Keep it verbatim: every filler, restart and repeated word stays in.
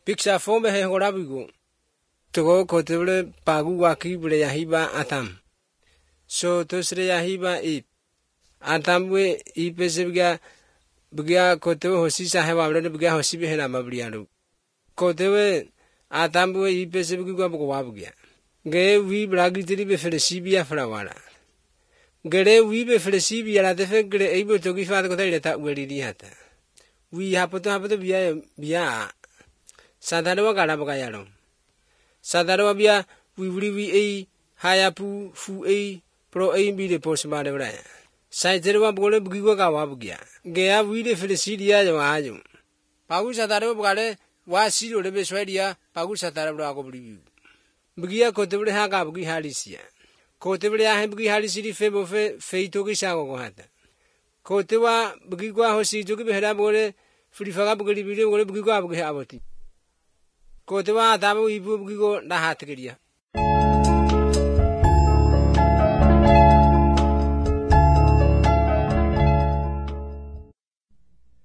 Picture form he horabigo. To go kotable pagu waki yahiba atam. So to sre yahiba ip. Atamwe ipesebga bga koto hosisa hewa bga hosibi hena mabriano. Kotewe atamwe ipesebga bwabga. Ge we bragitri be felesibia flawara. Gere we be felesibia la defe gre able to give out the weri hata. We happen to have the via via Sadarwa Garabagayaro. Sadarwa bia we will be a hayapu fu a pro a be the postman of Raya. Saiterwa bole bugiga wabugia. Gea we the felicidia of Ayum. Pagus Sadarwa was zero the beswedia, Pagus Sadarwa review. Bugia Cotabri Hagabugi Halisia. Cotabri Habugi Halisi Febo Feitogi Sagohata. Cotewa Bugua Hosi took a herabore, Frifagabugi, or Bugabugi Haboti. Cotewa Dabu Ibu Nahatria.